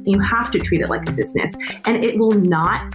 You have to treat it like a business, and it will not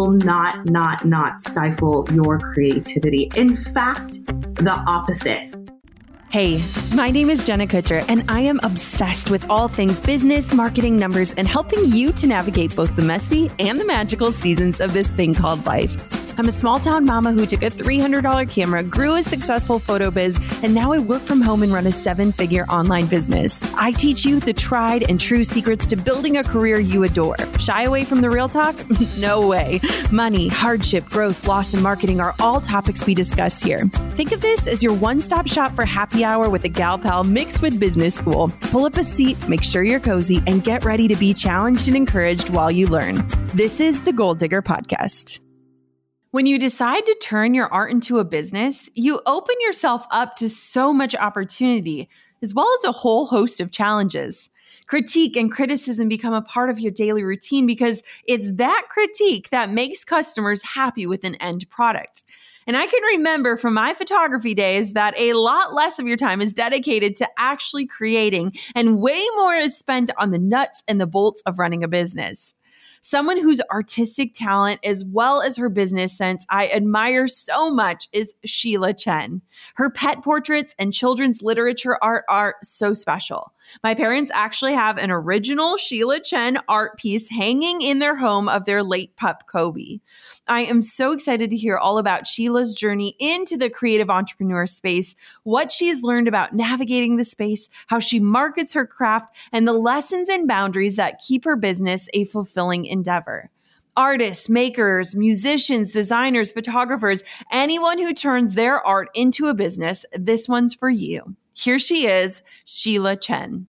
stifle your creativity. In fact, the opposite. Hey, my name is Jenna Kutcher, and I am obsessed with all things business, marketing, numbers, and helping you to navigate both the messy and the magical seasons of this thing called life. I'm a small town mama who took a $300 camera, grew a successful photo biz, and now I work from home and run a 7-figure online business. I teach you the tried and true secrets to building a career you adore. Shy away from the real talk? No way. Money, hardship, growth, loss, and marketing are all topics we discuss here. Think of this as your one-stop shop for happy hour with a gal pal mixed with business school. Pull up a seat, make sure you're cozy, and get ready to be challenged and encouraged while you learn. This is the Goal Digger Podcast. When you decide to turn your art into a business, you open yourself up to so much opportunity, as well as a whole host of challenges. Critique and criticism become a part of your daily routine because it's that critique that makes customers happy with an end product. And I can remember from my photography days that a lot less of your time is dedicated to actually creating, and way more is spent on the nuts and the bolts of running a business. Someone whose artistic talent as well as her business sense I admire so much is Sheila Chen. Her pet portraits and children's literature art are so special. My parents actually have an original Sheila Chen art piece hanging in their home of their late pup, Kobe. I am so excited to hear all about Sheila's journey into the creative entrepreneur space, what she's learned about navigating the space, how she markets her craft, and the lessons and boundaries that keep her business a fulfilling endeavor. Artists, makers, musicians, designers, photographers, anyone who turns their art into a business, this one's for you. Here she is, Sheila Chen.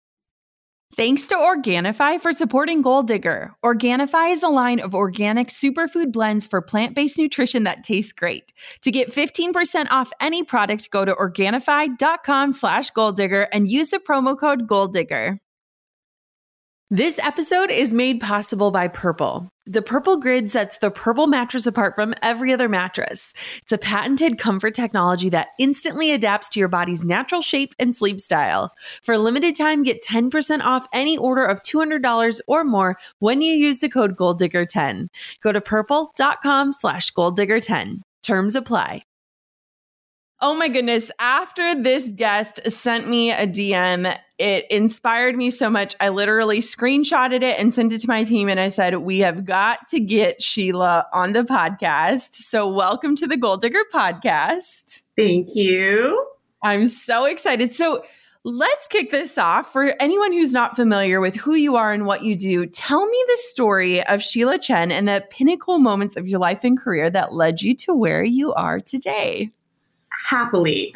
Thanks to Organifi for supporting Goal Digger. Organifi is a line of organic superfood blends for plant-based nutrition that tastes great. To get 15% off any product, go to Organifi.com/goaldigger and use the promo code GOALDIGGER. This episode is made possible by Purple. The Purple Grid sets the Purple mattress apart from every other mattress. It's a patented comfort technology that instantly adapts to your body's natural shape and sleep style. For a limited time, get 10% off any order of $200 or more when you use the code GOLDDIGGER10. Go to purple.com/GoalDigger10. Terms apply. Oh my goodness. After this guest sent me a DM, it inspired me so much. I literally screenshotted it and sent it to my team. And I said, we have got to get Sheila on the podcast. So welcome to the Goal Digger Podcast. Thank you. I'm so excited. So let's kick this off. For anyone who's not familiar with who you are and what you do, tell me the story of Sheila Chen and the pinnacle moments of your life and career that led you to where you are today. Happily.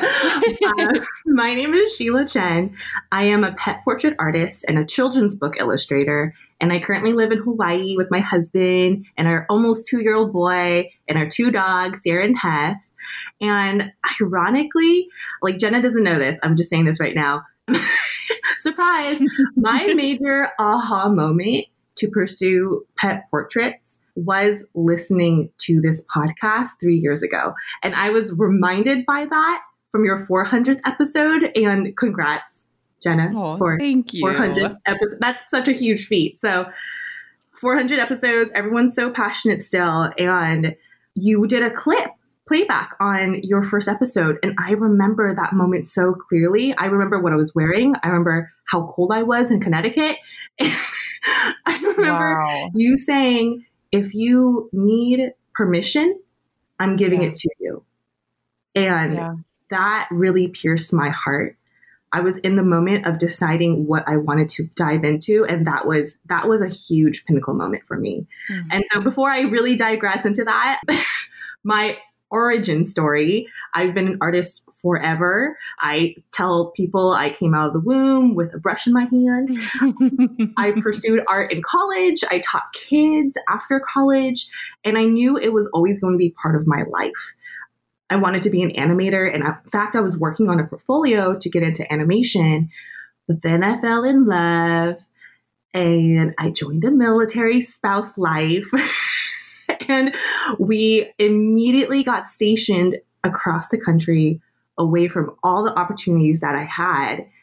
My name is Sheila Chen. I am a pet portrait artist and a children's book illustrator. And I currently live in Hawaii with my husband and our almost 2-year-old boy and our 2 dogs, Sarah and Hef. And ironically, like Jenna doesn't know this, I'm just saying this right now. Surprise! My major aha moment to pursue pet portraits was listening to this podcast 3 years ago. And I was reminded by that from your 400th episode. And congrats, Jenna, for thank you. 400 episodes. That's such a huge feat. So 400 episodes, everyone's so passionate still. And you did a playback on your first episode. And I remember that moment so clearly. I remember what I was wearing. I remember how cold I was in Connecticut. I remember you saying, if you need permission, I'm giving it to you. And that really pierced my heart. I was in the moment of deciding what I wanted to dive into. And that was a huge pinnacle moment for me. Mm-hmm. And so before I really digress into that, my origin story, I've been an artist forever. I tell people I came out of the womb with a brush in my hand. I pursued art in college. I taught kids after college, and I knew it was always going to be part of my life. I wanted to be an animator, and in fact, I was working on a portfolio to get into animation, but then I fell in love, and I joined a military spouse life, and we immediately got stationed across the country away from all the opportunities that I had.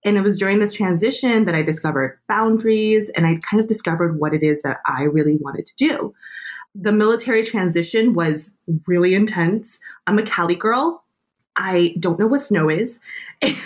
And it was during this transition that I discovered boundaries, and I kind of discovered what it is that I really wanted to do. The military transition was really intense. I'm a Cali girl. I don't know what snow is. And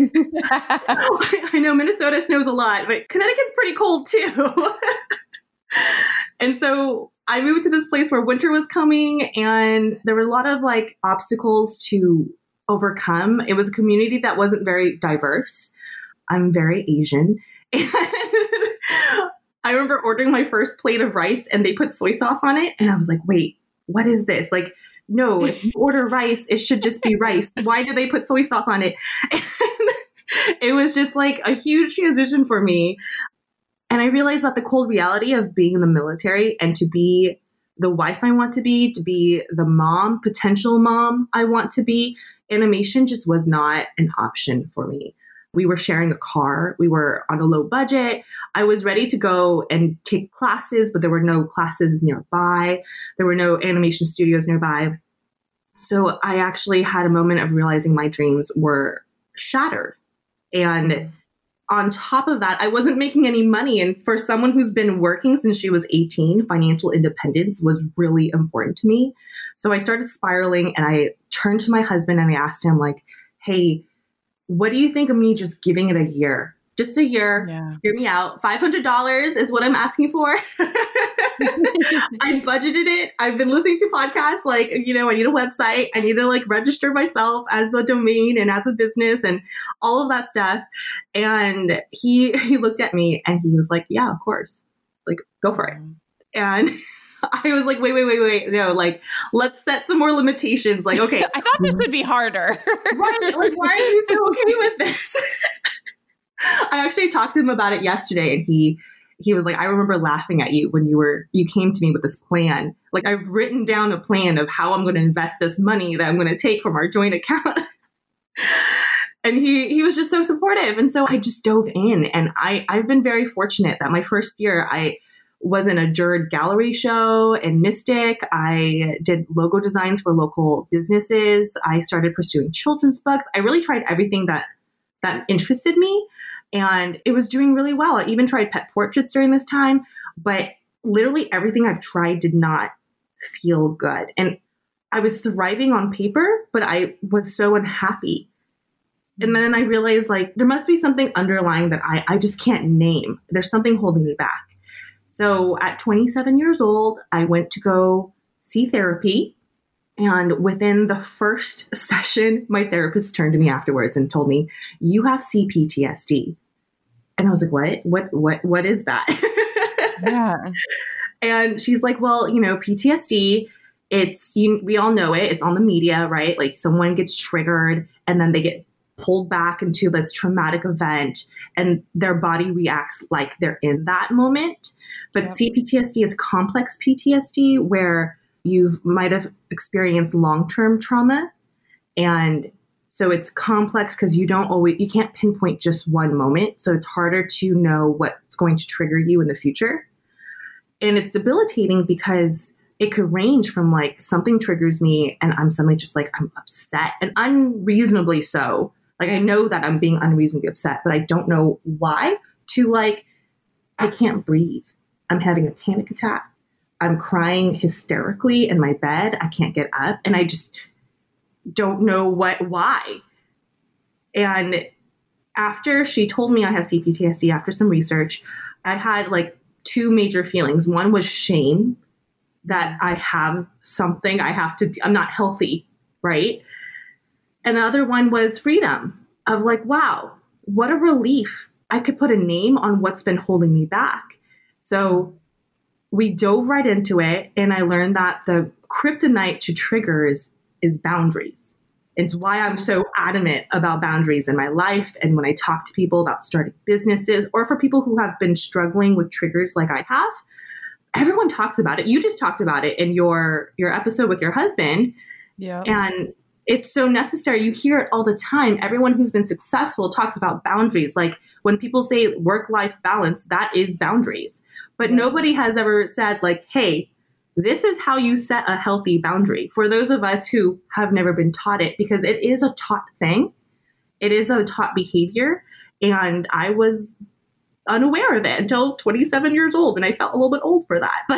I know Minnesota snows a lot, but Connecticut's pretty cold too. And so I moved to this place where winter was coming, and there were a lot of like obstacles to overcome. It was a community that wasn't very diverse. I'm very Asian. And I remember ordering my first plate of rice and they put soy sauce on it. And I was like, wait, what is this? Like, no, if you order rice, it should just be rice. Why do they put soy sauce on it? And it was just like a huge transition for me. And I realized that the cold reality of being in the military and to be the wife I want to be the mom, potential mom I want to be, animation just was not an option for me. We were sharing a car. We were on a low budget. I was ready to go and take classes, but there were no classes nearby. There were no animation studios nearby. So I actually had a moment of realizing my dreams were shattered. And on top of that, I wasn't making any money. And for someone who's been working since she was 18, financial independence was really important to me. So I started spiraling, and I turned to my husband and I asked him, like, hey, what do you think of me just giving it a year? Just a year. Yeah. Hear me out. $500 is what I'm asking for. I budgeted it. I've been listening to podcasts. Like, I need a website. I need to like register myself as a domain and as a business and all of that stuff. And he looked at me and he was like, yeah, of course. Like, go for it. And I was like, wait. No, like, let's set some more limitations. Like, okay. I thought this would be harder. Right. Like, why are you so okay with this? I actually talked to him about it yesterday, and he was like, I remember laughing at you when you came to me with this plan. Like, I've written down a plan of how I'm going to invest this money that I'm going to take from our joint account. And he was just so supportive. And so I just dove in, and I've been very fortunate that my first year I was in a Jurd gallery show in Mystic. I did logo designs for local businesses. I started pursuing children's books. I really tried everything that interested me. And it was doing really well. I even tried pet portraits during this time, but literally everything I've tried did not feel good. And I was thriving on paper, but I was so unhappy. And then I realized, like, there must be something underlying that I just can't name. There's something holding me back. So at 27 years old, I went to go see therapy. And within the first session, my therapist turned to me afterwards and told me, you have CPTSD. And I was like, what is that? Yeah. And she's like, well, PTSD, we all know it. It's on the media, right? Like, someone gets triggered and then they get pulled back into this traumatic event and their body reacts like they're in that moment. But yep. CPTSD is complex PTSD, where you might have experienced long-term trauma. And so it's complex because you can't pinpoint just one moment. So it's harder to know what's going to trigger you in the future. And it's debilitating because it could range from like something triggers me and I'm suddenly just like, I'm upset and unreasonably so. Like, I know that I'm being unreasonably upset, but I don't know why, to like, I can't breathe. I'm having a panic attack. I'm crying hysterically in my bed. I can't get up and I just don't know why. And after she told me I have CPTSD, after some research, I had like two major feelings. One was shame that I have something I'm not healthy, right? And the other one was freedom of like, wow, what a relief. I could put a name on what's been holding me back. So we dove right into it, and I learned that the kryptonite to triggers is boundaries. It's why I'm so adamant about boundaries in my life. And when I talk to people about starting businesses, or for people who have been struggling with triggers like I have, everyone talks about it. You just talked about it in your episode with your husband. Yeah. And it's so necessary. You hear it all the time. Everyone who's been successful talks about boundaries. Like, when people say work-life balance, that is boundaries. But nobody has ever said like, hey, this is how you set a healthy boundary. For those of us who have never been taught it, because it is a taught thing. It is a taught behavior. And I was unaware of it until I was 27 years old. And I felt a little bit old for that.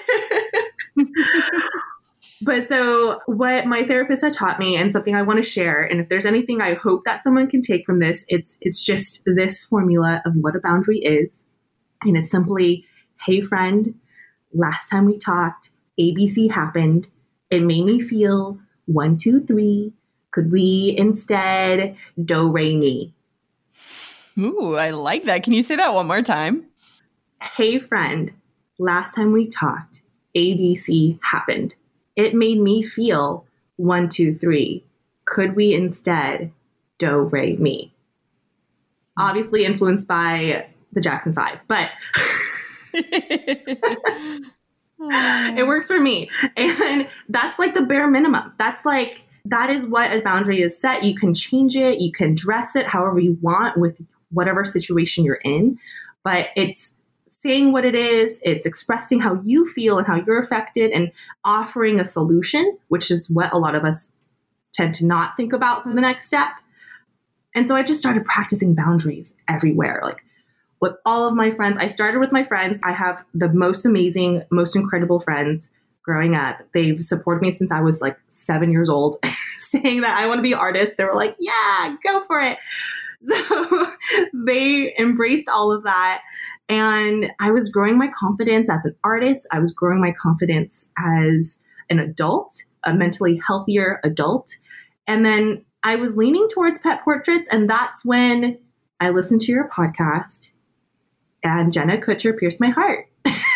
But so what my therapist had taught me, and something I want to share, and if there's anything I hope that someone can take from this, it's just this formula of what a boundary is. And it's simply, hey friend, last time we talked, ABC happened. It made me feel 1, 2, 3. Could we instead do, re, mi? Ooh, I like that. Can you say that one more time? Hey friend, last time we talked, ABC happened. It made me feel 1, 2, 3. Could we instead do, re, mi? Obviously influenced by the Jackson 5, but it works for me. And that's like the bare minimum. That is what a boundary is set. You can change it. You can dress it however you want with whatever situation you're in, but it's saying what it is. It's expressing how you feel and how you're affected and offering a solution, which is what a lot of us tend to not think about for the next step. And so I just started practicing boundaries everywhere. Like with all of my friends, I started with my friends. I have the most amazing, most incredible friends growing up. They've supported me since I was like 7 years old, saying that I want to be an artist. They were like, yeah, go for it. So they embraced all of that. And I was growing my confidence as an artist. I was growing my confidence as an adult, a mentally healthier adult. And then I was leaning towards pet portraits. And that's when I listened to your podcast and Jenna Kutcher pierced my heart.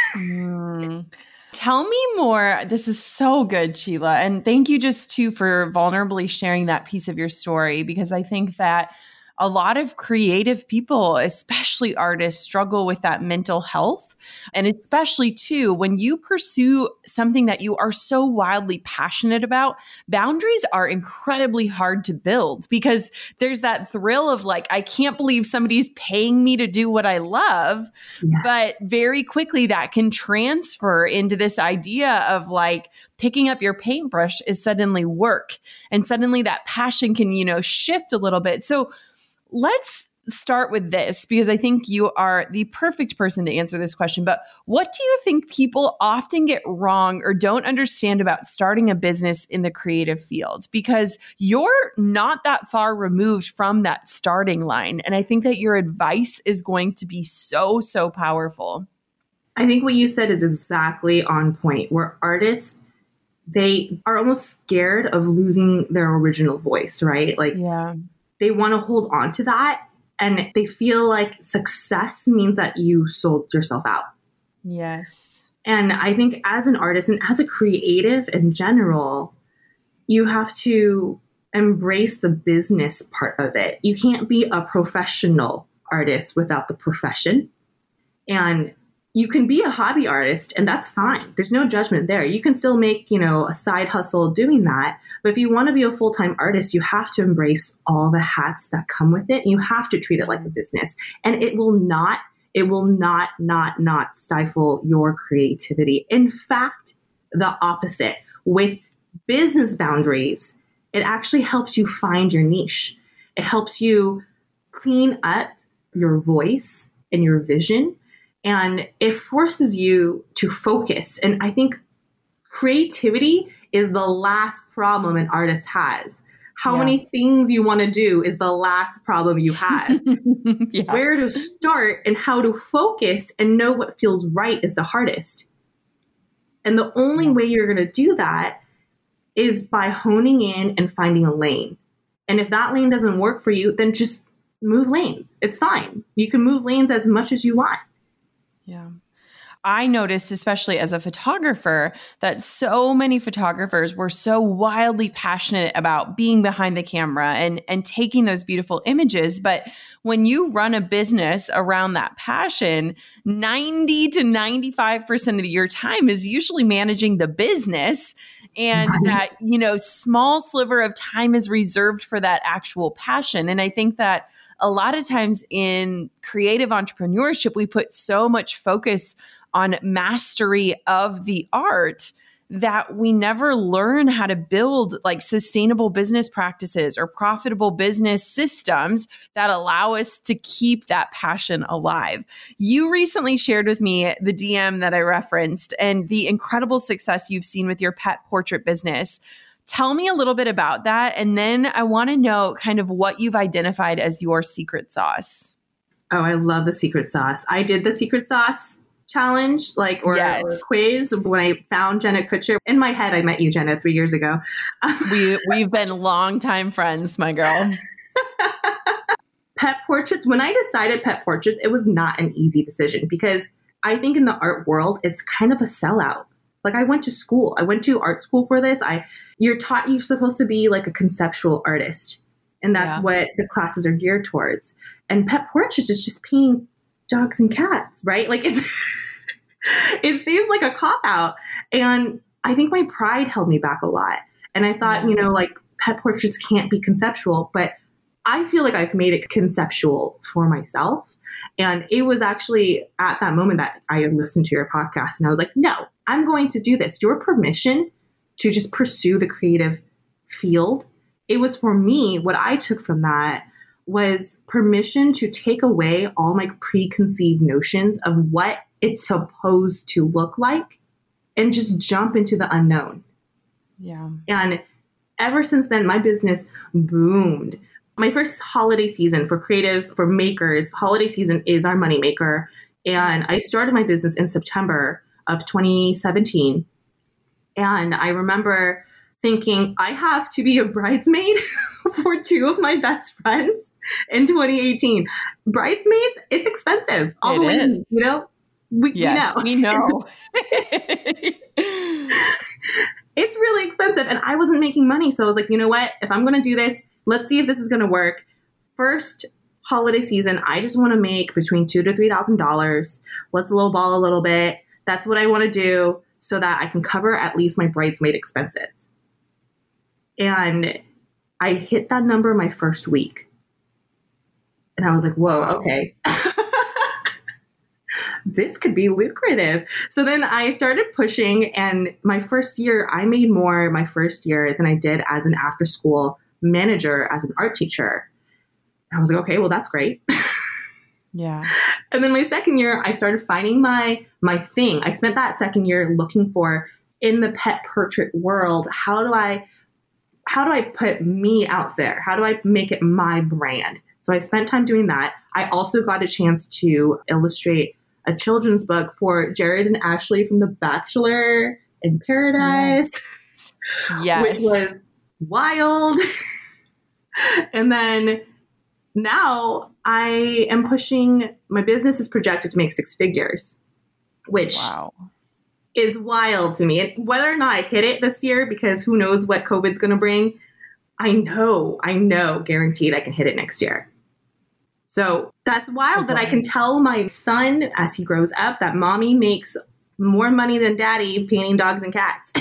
Tell me more. This is so good, Sheila. And thank you just too for vulnerably sharing that piece of your story, because I think that a lot of creative people, especially artists, struggle with that mental health. And especially too, when you pursue something that you are so wildly passionate about, boundaries are incredibly hard to build because there's that thrill of like, I can't believe somebody's paying me to do what I love. Yes. But very quickly that can transfer into this idea of like, picking up your paintbrush is suddenly work. And suddenly that passion can, shift a little bit. So let's start with this because I think you are the perfect person to answer this question. But what do you think people often get wrong or don't understand about starting a business in the creative field? Because you're not that far removed from that starting line. And I think that your advice is going to be so, so powerful. I think what you said is exactly on point, where artists, they are almost scared of losing their original voice, right? Like, yeah. They want to hold on to that, and they feel like success means that you sold yourself out. Yes. And I think as an artist and as a creative in general, you have to embrace the business part of it. You can't be a professional artist without the profession. And you can be a hobby artist, and that's fine. There's no judgment there. You can still make, a side hustle doing that. But if you want to be a full-time artist, you have to embrace all the hats that come with it. And you have to treat it like a business. And it will not stifle your creativity. In fact, the opposite. With business boundaries, it actually helps you find your niche. It helps you clean up your voice and your vision. And it forces you to focus. And I think creativity is the last problem an artist has. How many things you want to do is the last problem you have. Where to start and how to focus and know what feels right is the hardest. And the only way you're going to do that is by honing in and finding a lane. And if that lane doesn't work for you, then just move lanes. It's fine. You can move lanes as much as you want. Yeah. I noticed, especially as a photographer, that so many photographers were so wildly passionate about being behind the camera and taking those beautiful images. But when you run a business around that passion, 90 to 95% of your time is usually managing the business. And that, small sliver of time is reserved for that actual passion. And I think that a lot of times in creative entrepreneurship, we put so much focus on mastery of the art that we never learn how to build like sustainable business practices or profitable business systems that allow us to keep that passion alive. You recently shared with me the DM that I referenced and the incredible success you've seen with your pet portrait business. Tell me a little bit about that. And then I want to know kind of what you've identified as your secret sauce. Oh, I love the secret sauce. I did the secret sauce challenge, or quiz when I found Jenna Kutcher. In my head, I met you, Jenna, 3 years ago. We've been longtime friends, my girl. Pet portraits. When I decided pet portraits, it was not an easy decision because I think in the art world, it's kind of a sellout. Like I went to school. I went to art school for this. You're supposed to be like a conceptual artist. And that's what the classes are geared towards. And pet portraits is just painting dogs and cats, right? Like it seems like a cop-out. And I think my pride held me back a lot. And I thought, like pet portraits can't be conceptual, but I feel like I've made it conceptual for myself. And it was actually at that moment that I listened to your podcast and I was like, no, I'm going to do this. Your permission to just pursue the creative field. It was for me, what I took from that was permission to take away all my preconceived notions of what it's supposed to look like and just jump into the unknown. Yeah. And ever since then, my business boomed. My first holiday season for creatives, for makers, holiday season is our moneymaker. And I started my business in September of 2017. And I remember thinking, I have to be a bridesmaid for two of my best friends in 2018. Bridesmaids, it's expensive. All the ladies, we know. We know. It's really expensive. And I wasn't making money. So I was like, you know what? If I'm going to do this, let's see if this is going to work. First holiday season, I just want to make between $2,000 to $3,000. Let's lowball a little bit. That's what I want to do so that I can cover at least my bridesmaid expenses. And I hit that number my first week. And I was like, whoa, okay. This could be lucrative. So then I started pushing. And my first year, I made more my first year than I did as an after school manager, as an art teacher. And I was like, okay, well, that's great. Yeah. And then my second year, I started finding my thing. I spent that second year looking for, in the pet portrait world, how do I put me out there? How do I make it my brand? So I spent time doing that. I also got a chance to illustrate a children's book for Jared and Ashley from The Bachelor in Paradise, yes. Which was wild. And then now I am pushing, my business is projected to make 6 figures, which is wild to me. And whether or not I hit it this year, because who knows what COVID's going to bring, I know, guaranteed I can hit it next year. So that's wild that I can tell my son as he grows up that mommy makes more money than daddy painting dogs and cats.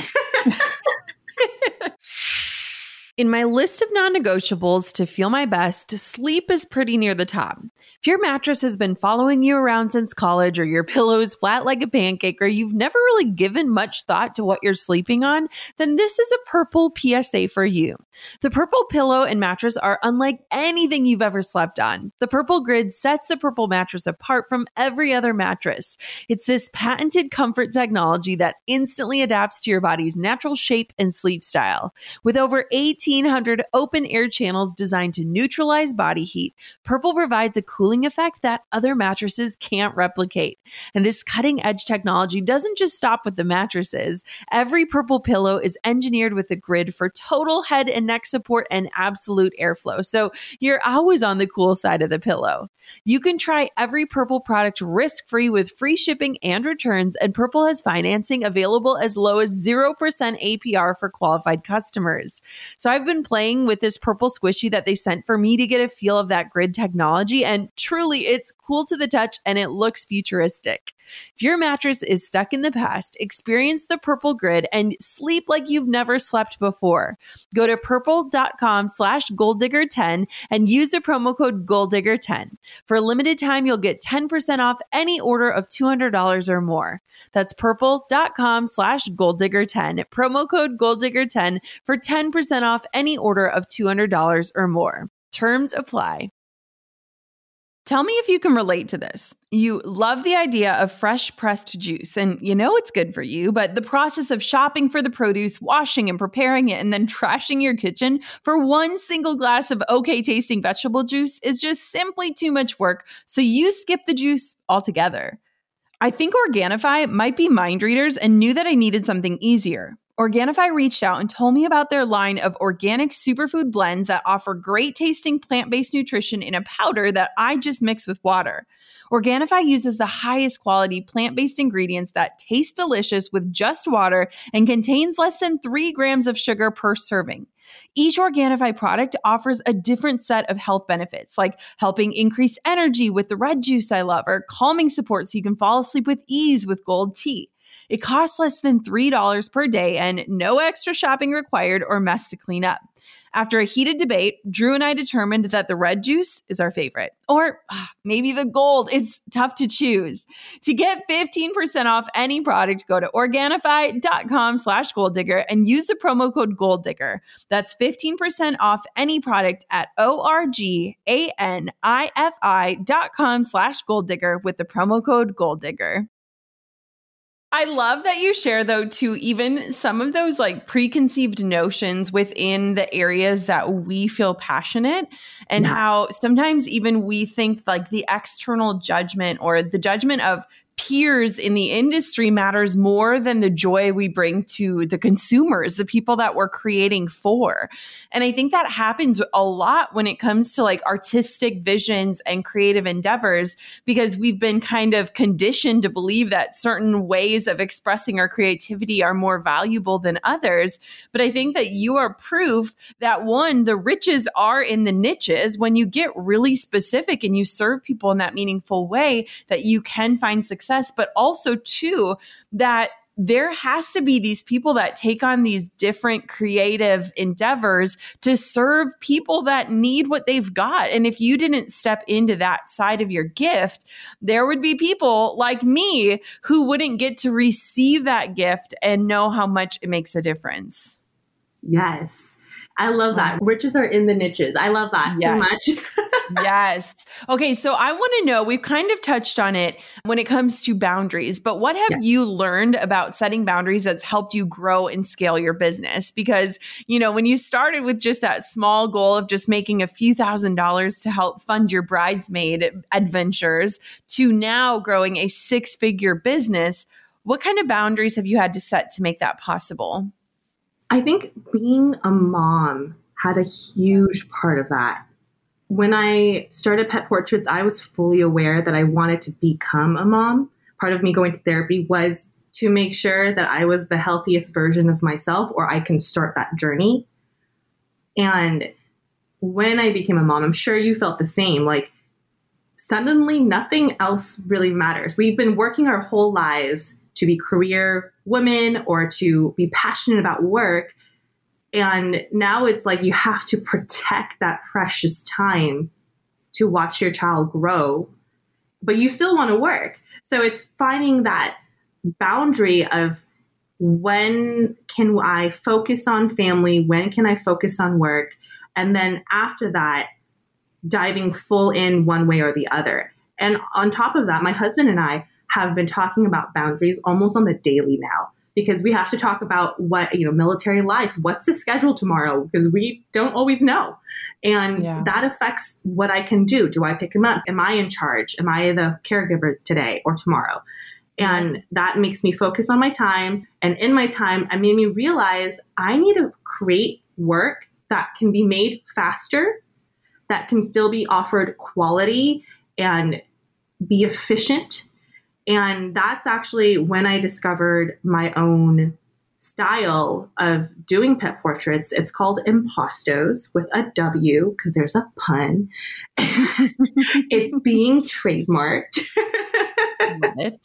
In my list of non-negotiables to feel my best, sleep is pretty near the top. If your mattress has been following you around since college, or your pillow is flat like a pancake, or you've never really given much thought to what you're sleeping on, then this is a Purple PSA for you. The Purple pillow and mattress are unlike anything you've ever slept on. The Purple Grid sets the Purple mattress apart from every other mattress. It's this patented comfort technology that instantly adapts to your body's natural shape and sleep style. With over 1,800 open air channels designed to neutralize body heat, Purple provides a cooling effect that other mattresses can't replicate. And this cutting edge technology doesn't just stop with the mattresses. Every Purple pillow is engineered with a grid for total head and neck support and absolute airflow. So you're always on the cool side of the pillow. You can try every Purple product risk-free with free shipping and returns, and Purple has financing available as low as 0% APR for qualified customers. So I've been playing with this Purple squishy that they sent for me to get a feel of that grid technology, and truly it's cool to the touch and it looks futuristic. If your mattress is stuck in the past, experience the Purple Grid and sleep like you've never slept before. Go to purple.com/golddigger10 and use the promo code golddigger10. For a limited time, you'll get 10% off any order of $200 or more. That's purple.com/golddigger10, promo code golddigger10 for 10% off any order of $200 or more. Terms apply. Tell me if you can relate to this. You love the idea of fresh pressed juice and you know it's good for you, but the process of shopping for the produce, washing and preparing it, and then trashing your kitchen for one single glass of okay tasting vegetable juice is just simply too much work, so you skip the juice altogether. I think Organifi might be mind readers and knew that I needed something easier. Organifi reached out and told me about their line of organic superfood blends that offer great tasting plant-based nutrition in a powder that I just mix with water. Organifi uses the highest quality plant-based ingredients that taste delicious with just water and contains less than 3 grams of sugar per serving. Each Organifi product offers a different set of health benefits, like helping increase energy with the red juice I love, or calming support so you can fall asleep with ease with gold tea. It costs less than $3 per day and no extra shopping required or mess to clean up. After a heated debate, Drew and I determined that the red juice is our favorite. Or maybe the gold is tough to choose. To get 15% off any product, go to Organifi.com/golddigger and use the promo code golddigger. That's 15% off any product at Organifi.com/golddigger with the promo code golddigger. I love that you share, though, too, even some of those like preconceived notions within the areas that we feel passionate and how sometimes even we think like the external judgment or the judgment of peers in the industry matters more than the joy we bring to the consumers, the people that we're creating for. And I think that happens a lot when it comes to like artistic visions and creative endeavors, because we've been kind of conditioned to believe that certain ways of expressing our creativity are more valuable than others. But I think that you are proof that, one, the riches are in the niches. When you get really specific and you serve people in that meaningful way, that you can find success. But also, too, that there has to be these people that take on these different creative endeavors to serve people that need what they've got. And if you didn't step into that side of your gift, there would be people like me who wouldn't get to receive that gift and know how much it makes a difference. Yes. I love that. Riches are in the niches. I love that so much. Yes. Okay. So I want to know, we've kind of touched on it when it comes to boundaries, but what have you learned about setting boundaries that's helped you grow and scale your business? Because, you know, when you started with just that small goal of just making a few $1,000s to help fund your bridesmaid adventures to now growing a 6-figure business, what kind of boundaries have you had to set to make that possible? I think being a mom had a huge part of that. When I started Pet Portraits, I was fully aware that I wanted to become a mom. Part of me going to therapy was to make sure that I was the healthiest version of myself, or I can start that journey. And when I became a mom, I'm sure you felt the same. Like, suddenly nothing else really matters. We've been working our whole lives to be career women or to be passionate about work. And now it's like you have to protect that precious time to watch your child grow, but you still want to work. So it's finding that boundary of when can I focus on family? When can I focus on work? And then after that, diving full in one way or the other. And on top of that, my husband and I have been talking about boundaries almost on the daily now, because we have to talk about what, military life, what's the schedule tomorrow? Because we don't always know. And that affects what I can do. Do I pick him up? Am I in charge? Am I the caregiver today or tomorrow? And that makes me focus on my time. And in my time, it made me realize I need to create work that can be made faster, that can still be offered quality and be efficient. And that's actually when I discovered my own style of doing Pet Portraits. It's called Impostos with a W because there's a pun. It's being trademarked. Love it.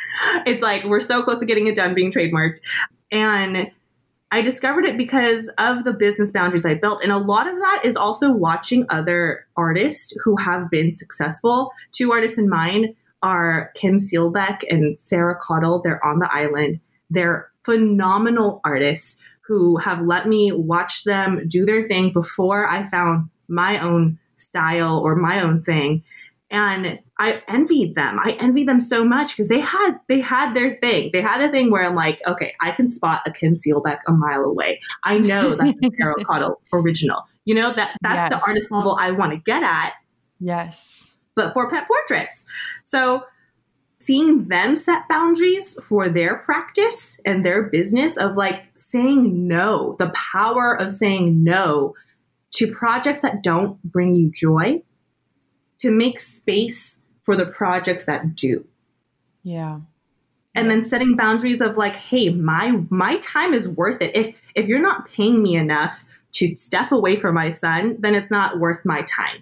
It's like, we're so close to getting it done, being trademarked. And I discovered it because of the business boundaries I built. And a lot of that is also watching other artists who have been successful. Two artists in mind are Kim Seelbeck and Sarah Cottle. They're on the island. They're phenomenal artists who have let me watch them do their thing before I found my own style or my own thing. And I envied them. I envied them so much because they had their thing. They had a thing where I'm like, okay, I can spot a Kim Seelbeck a mile away. I know that's a Sarah Cottle original. You know, that's Yes. the artist level I want to get at, Yes. but for pet portraits. So seeing them set boundaries for their practice and their business of like saying no, the power of saying no to projects that don't bring you joy, to make space for the projects that do. Yeah. And then setting boundaries of like, hey, my time is worth it. If you're not paying me enough to step away from my son, then it's not worth my time.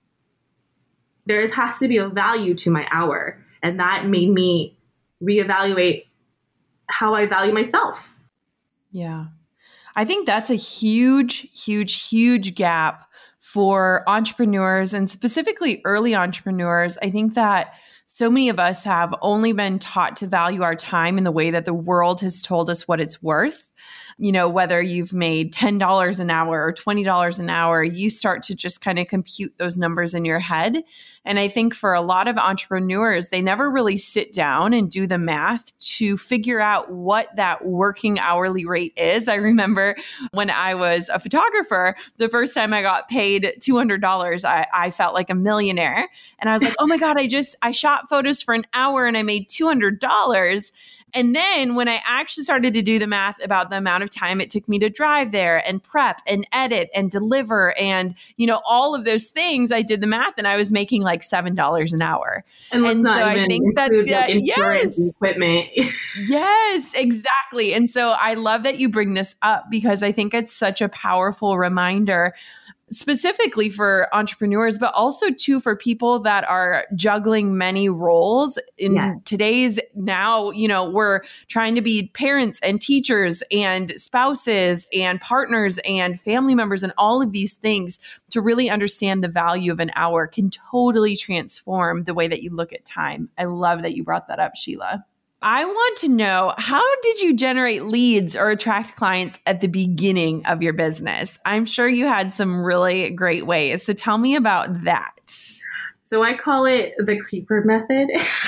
There has to be a value to my hour. And that made me reevaluate how I value myself. Yeah. I think that's a huge, huge, huge gap for entrepreneurs and specifically early entrepreneurs. I think that so many of us have only been taught to value our time in the way that the world has told us what it's worth. You know, whether you've made $10 an hour or $20 an hour, you start to just kind of compute those numbers in your head. And I think for a lot of entrepreneurs, they never really sit down and do the math to figure out what that working hourly rate is. I remember when I was a photographer, the first time I got paid $200, I felt like a millionaire. And I was like, oh my God, I shot photos for an hour and I made $200. And then when I actually started to do the math about the amount of time it took me to drive there and prep and edit and deliver and, you know, all of those things, I did the math and I was making like $7 an hour. And let's not even I think that, insurance equipment. Yes, exactly. And so I love that you bring this up because I think it's such a powerful reminder, specifically for entrepreneurs, but also too for people that are juggling many roles in today's now, you know, we're trying to be parents and teachers and spouses and partners and family members and all of these things. To really understand the value of an hour can totally transform the way that you look at time. I love that you brought that up, Sheila. I want to know, how did you generate leads or attract clients at the beginning of your business? I'm sure you had some really great ways. So tell me about that. So I call it the creeper method.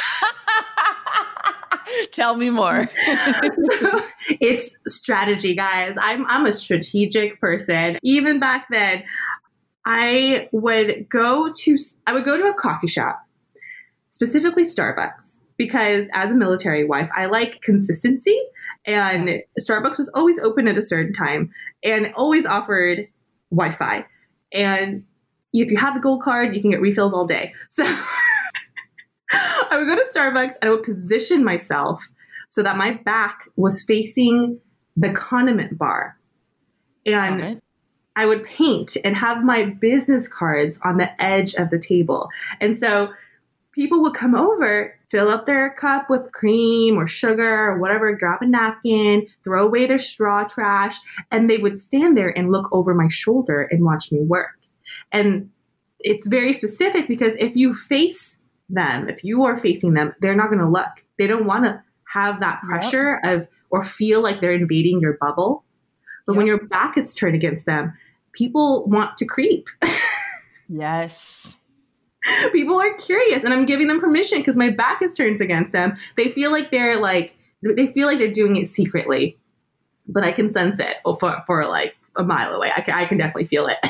Tell me more. It's strategy, guys. I'm a strategic person. Even back then, I would go to a coffee shop, specifically Starbucks. Because as a military wife, I like consistency, and Starbucks was always open at a certain time and always offered Wi-Fi. And if you have the gold card, you can get refills all day. So I would go to Starbucks and I would position myself so that my back was facing the condiment bar. And I would paint and have my business cards on the edge of the table. And so people would come over, fill up their cup with cream or sugar or whatever, grab a napkin, throw away their straw trash, and they would stand there and look over my shoulder and watch me work. And it's very specific because if you face them, if you are facing them, they're not going to look. They don't want to have that pressure of or feel like they're invading your bubble. But when your back is turned against them, people want to creep. Yes. People are curious, and I'm giving them permission because my back is turned against them. They feel like they're doing it secretly, but I can sense it for like a mile away. I can definitely feel it.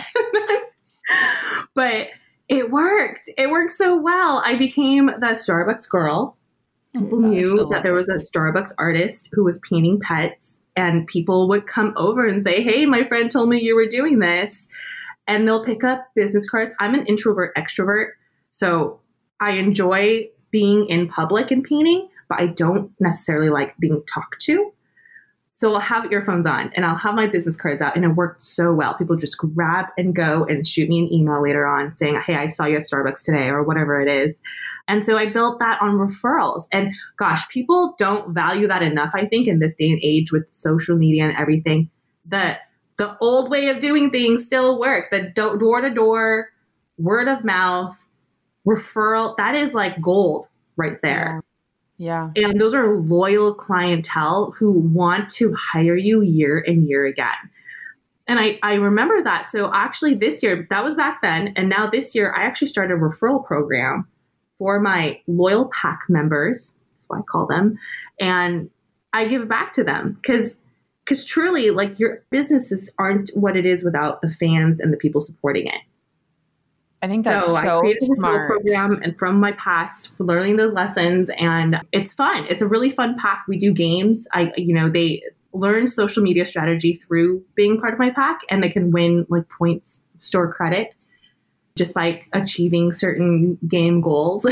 But it worked. It worked so well. I became that Starbucks girl. People knew that there was a Starbucks artist who was painting pets, and people would come over and say, "Hey, my friend told me you were doing this." And they'll pick up business cards. I'm an introvert extrovert. So I enjoy being in public and painting, but I don't necessarily like being talked to. So I'll have earphones on and I'll have my business cards out, and it worked so well. People just grab and go and shoot me an email later on saying, "Hey, I saw you at Starbucks today," or whatever it is. And so I built that on referrals. And gosh, people don't value that enough, I think, in this day and age with social media and everything. The old way of doing things still work. The door-to-door, word of mouth, referral, that is like gold right there. Yeah. And those are loyal clientele who want to hire you year and year again. And I remember that. So actually this year, that was back then. And now this year, I actually started a referral program for my loyal pack members. That's what I call them. And I give back to them because truly, like, your businesses aren't what it is without the fans and the people supporting it. I think that's so I created a smart. referral program, and from my past, for learning those lessons, and it's fun. It's a really fun pack. We do games. They learn social media strategy through being part of my pack, and they can win like points, store credit, just by achieving certain game goals.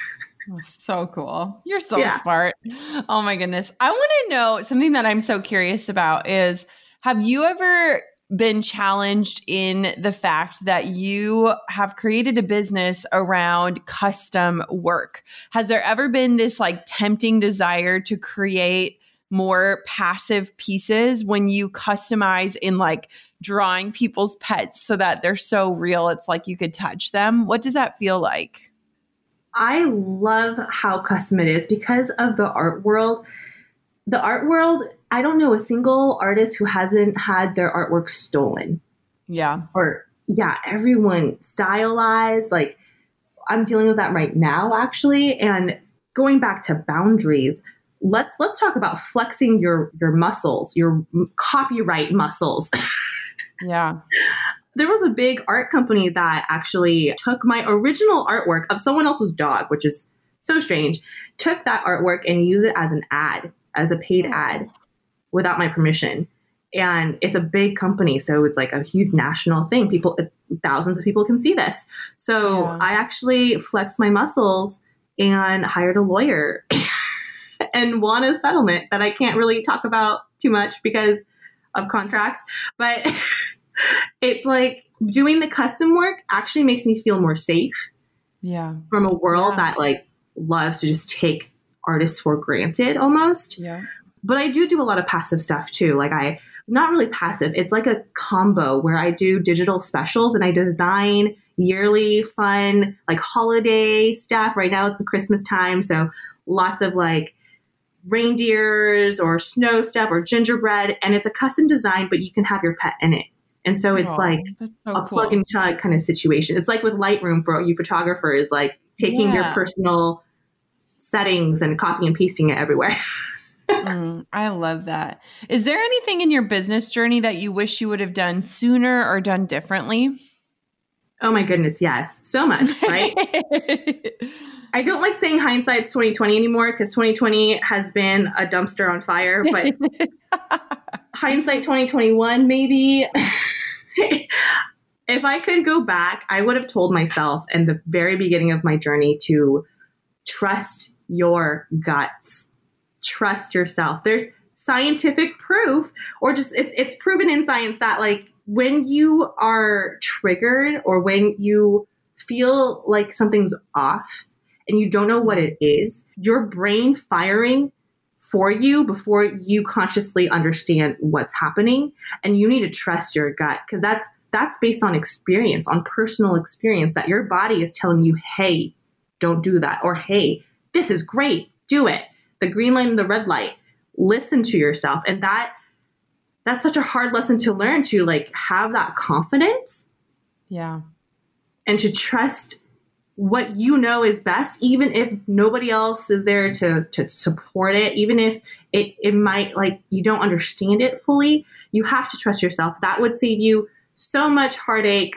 So cool. You're so smart. Oh my goodness. I want to know something that I'm so curious about is, have you ever been challenged in the fact that you have created a business around custom work? Has there ever been this like tempting desire to create more passive pieces when you customize in like drawing people's pets so that they're so real it's like you could touch them? What does that feel like? I love how custom it is because of the art world. The art world, I don't know a single artist who hasn't had their artwork stolen. Yeah. Everyone stylized. Like, I'm dealing with that right now, actually. And going back to boundaries, let's talk about flexing your muscles, your copyright muscles. Yeah. There was a big art company that actually took my original artwork of someone else's dog, which is so strange, took that artwork and used it as an ad, as a paid ad, without my permission. And it's a big company, so it's like a huge national thing. Thousands of people can see this. So I actually flexed my muscles and hired a lawyer and won a settlement that I can't really talk about too much because of contracts. But it's like doing the custom work actually makes me feel more safe. Yeah. From a world that like loves to just take artists for granted almost. Yeah. But I do a lot of passive stuff too. Like not really passive. It's like a combo where I do digital specials and I design yearly fun, like holiday stuff. Right now it's the Christmas time. So lots of like reindeers or snow stuff or gingerbread. And it's a custom design, but you can have your pet in it. And so it's like a plug and chug kind of situation. It's like with Lightroom for you photographers, like taking your personal settings and copy and pasting it everywhere. I love that. Is there anything in your business journey that you wish you would have done sooner or done differently? Oh my goodness, yes. So much, right? I don't like saying hindsight's 2020 anymore because 2020 has been a dumpster on fire, but hindsight 2021 maybe. If I could go back, I would have told myself in the very beginning of my journey to trust your guts. Trust yourself. There's scientific proof, or just it's proven in science that like when you are triggered or when you feel like something's off and you don't know what it is, your brain firing for you before you consciously understand what's happening. And you need to trust your gut because that's based on experience, on personal experience, that your body is telling you, hey, don't do that. Or, hey, this is great. Do it. The green light and the red light. Listen to yourself. And that's such a hard lesson to learn, to like have that confidence. Yeah. And to trust what you know is best, even if nobody else is there to support it, even if it might like you don't understand it fully, you have to trust yourself. That would save you so much heartache.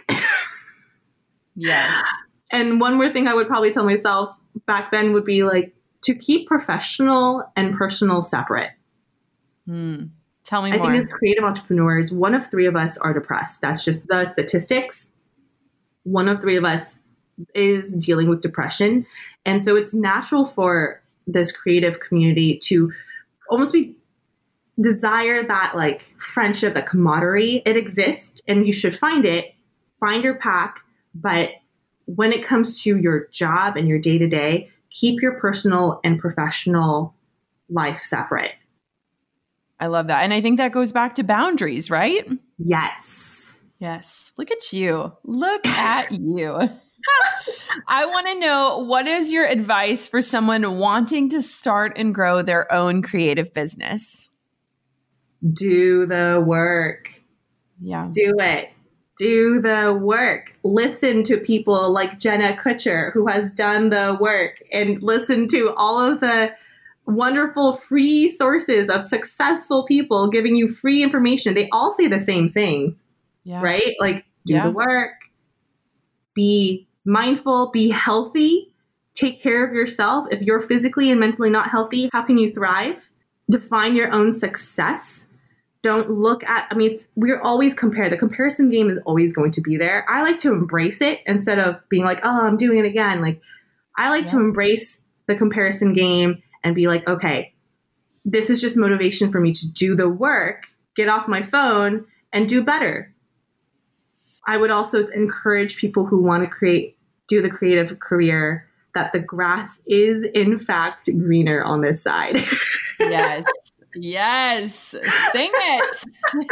Yes. And one more thing I would probably tell myself back then would be like to keep professional and personal separate. Tell me more. I think as creative entrepreneurs, 1 of 3 of us are depressed. That's just the statistics. 1 of 3 of us is dealing with depression. And so it's natural for this creative community to almost desire that like friendship, that camaraderie. It exists and you should find it, find your pack, but when it comes to your job and your day-to-day, keep your personal and professional life separate. I love that. And I think that goes back to boundaries, right? Yes. Yes. Look at you. Look at you. I want to know, what is your advice for someone wanting to start and grow their own creative business? Do the work. Yeah. Do it. Do the work. Listen to people like Jenna Kutcher, who has done the work, and listen to all of the wonderful free sources of successful people giving you free information. They all say the same things, right? Like, do the work, be mindful, be healthy, take care of yourself. If you're physically and mentally not healthy, how can you thrive? Define your own success. Don't look at, we're always compared. The comparison game is always going to be there. I like to embrace it instead of being like, oh, I'm doing it again. Like, I like to embrace the comparison game and be like, okay, this is just motivation for me to do the work, get off my phone, and do better. I would also encourage people who want to do the creative career that the grass is, in fact, greener on this side. Yes. Yes. Sing it.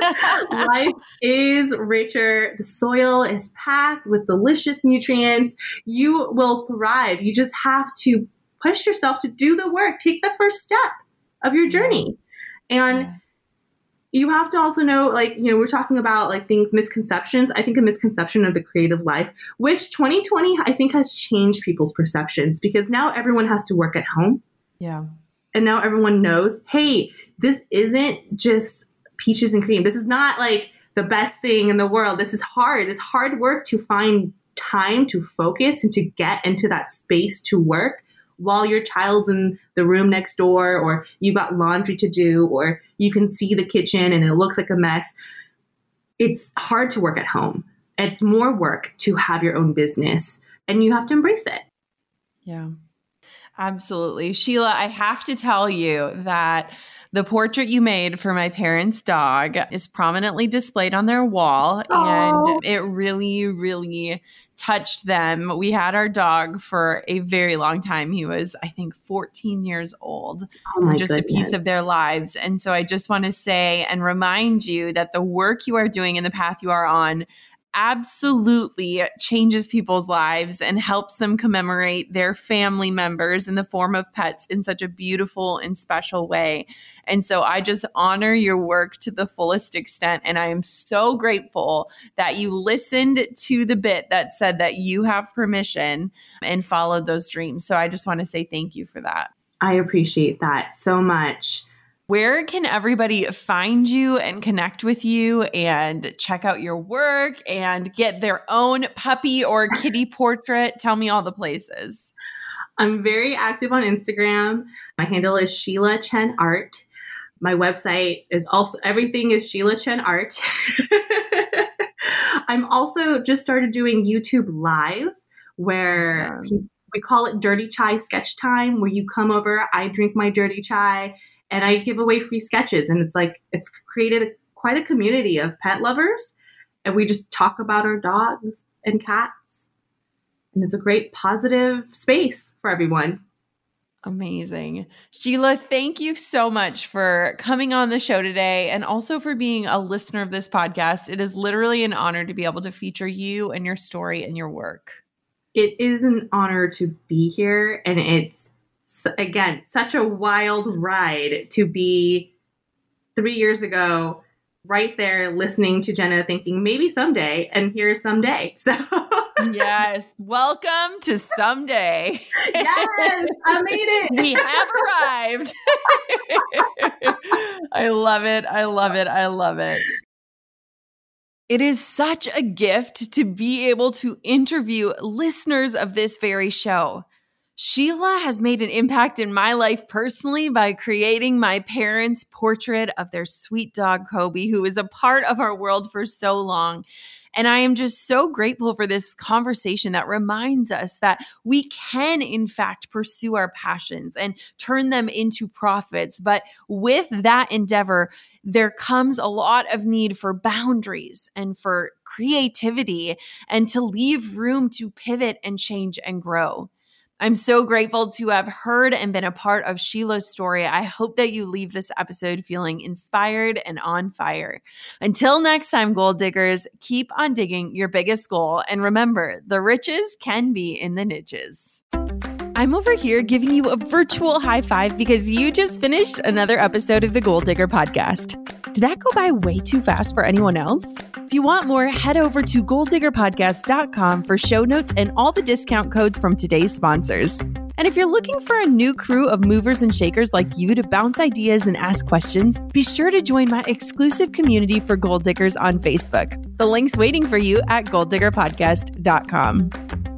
Life is richer. The soil is packed with delicious nutrients. You will thrive. You just have to push yourself to do the work. Take the first step of your journey. And you have to also know, like, we're talking about like things, misconceptions. I think a misconception of the creative life, which 2020, I think, has changed people's perceptions, because now everyone has to work at home. Yeah. And now everyone knows, hey, this isn't just peaches and cream. This is not like the best thing in the world. This is hard. It's hard work to find time to focus and to get into that space to work while your child's in the room next door, or you got laundry to do, or you can see the kitchen and it looks like a mess. It's hard to work at home. It's more work to have your own business, and you have to embrace it. Yeah. Absolutely. Sheila, I have to tell you that the portrait you made for my parents' dog is prominently displayed on their wall. Aww. And it really, really touched them. We had our dog for a very long time. He was, I think, 14 years old. Oh my just goodness. A piece of their lives. And so I just want to say and remind you that the work you are doing and the path you are on absolutely changes people's lives and helps them commemorate their family members in the form of pets in such a beautiful and special way. And so I just honor your work to the fullest extent. And I am so grateful that you listened to the bit that said that you have permission and followed those dreams. So I just want to say thank you for that. I appreciate that so much. Where can everybody find you and connect with you and check out your work and get their own puppy or kitty portrait? Tell me all the places. I'm very active on Instagram. My handle is Sheila Chen Art. My website is also, everything is Sheila Chen Art. I'm also just started doing YouTube Live, where we call it Dirty Chai Sketch Time, where you come over, I drink my dirty chai, and I give away free sketches. And it's created quite a community of pet lovers. And we just talk about our dogs and cats. And it's a great positive space for everyone. Amazing. Sheila, thank you so much for coming on the show today and also for being a listener of this podcast. It is literally an honor to be able to feature you and your story and your work. It is an honor to be here. And it's, again, such a wild ride to be 3 years ago, right there listening to Jenna, thinking maybe someday, and here's someday. So yes, welcome to someday. Yes, I made it. We have arrived. I love it. I love it. I love it. It is such a gift to be able to interview listeners of this very show. Sheila has made an impact in my life personally by creating my parents' portrait of their sweet dog, Kobe, who is a part of our world for so long. And I am just so grateful for this conversation that reminds us that we can, in fact, pursue our passions and turn them into profits. But with that endeavor, there comes a lot of need for boundaries and for creativity and to leave room to pivot and change and grow. I'm so grateful to have heard and been a part of Sheila's story. I hope that you leave this episode feeling inspired and on fire. Until next time, gold diggers, keep on digging your biggest goal. And remember, the riches can be in the niches. I'm over here giving you a virtual high five because you just finished another episode of the Gold Digger Podcast. Did that go by way too fast for anyone else? If you want more, head over to golddiggerpodcast.com for show notes and all the discount codes from today's sponsors. And if you're looking for a new crew of movers and shakers like you to bounce ideas and ask questions, be sure to join my exclusive community for Gold Diggers on Facebook. The link's waiting for you at golddiggerpodcast.com.